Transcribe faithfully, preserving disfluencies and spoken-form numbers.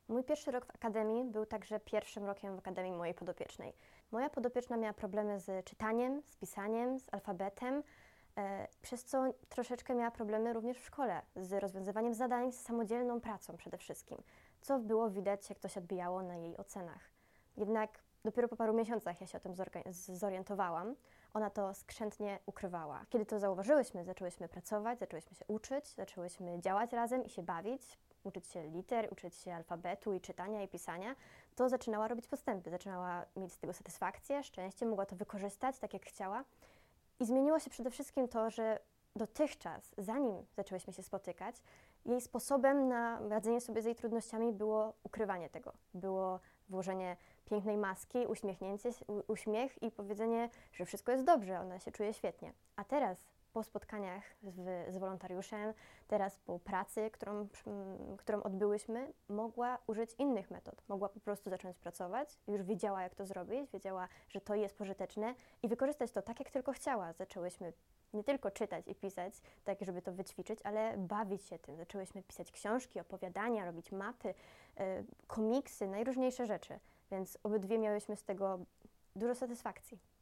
Mój pierwszy rok w akademii był także pierwszym rokiem w akademii mojej podopiecznej. Moja podopieczna miała problemy z czytaniem, z pisaniem, z alfabetem, e, przez co troszeczkę miała problemy również w szkole z rozwiązywaniem zadań, z samodzielną pracą przede wszystkim, co było widać, jak to się odbijało na jej ocenach. Jednak dopiero po paru miesiącach ja się o tym zorientowałam. Ona to skrzętnie ukrywała. Kiedy to zauważyłyśmy, zaczęłyśmy pracować, zaczęłyśmy się uczyć, zaczęłyśmy działać razem i się bawić, uczyć się liter, uczyć się alfabetu i czytania i pisania, to zaczynała robić postępy, zaczynała mieć z tego satysfakcję, szczęście, mogła to wykorzystać tak jak chciała. I zmieniło się przede wszystkim to, że dotychczas, zanim zaczęłyśmy się spotykać, jej sposobem na radzenie sobie z jej trudnościami było ukrywanie tego. Było włożenie pięknej maski, uśmiechnięcie, uśmiech i powiedzenie, że wszystko jest dobrze, ona się czuje świetnie. A teraz, po spotkaniach z, z wolontariuszem, teraz po pracy, którą, którą odbyłyśmy, mogła użyć innych metod. Mogła po prostu zacząć pracować, już wiedziała, jak to zrobić, wiedziała, że to jest pożyteczne i wykorzystać to tak, jak tylko chciała. Zaczęłyśmy nie tylko czytać i pisać, tak żeby to wyćwiczyć, ale bawić się tym. Zaczęłyśmy pisać książki, opowiadania, robić mapy, komiksy, najróżniejsze rzeczy. Więc obydwie miałyśmy z tego dużo satysfakcji.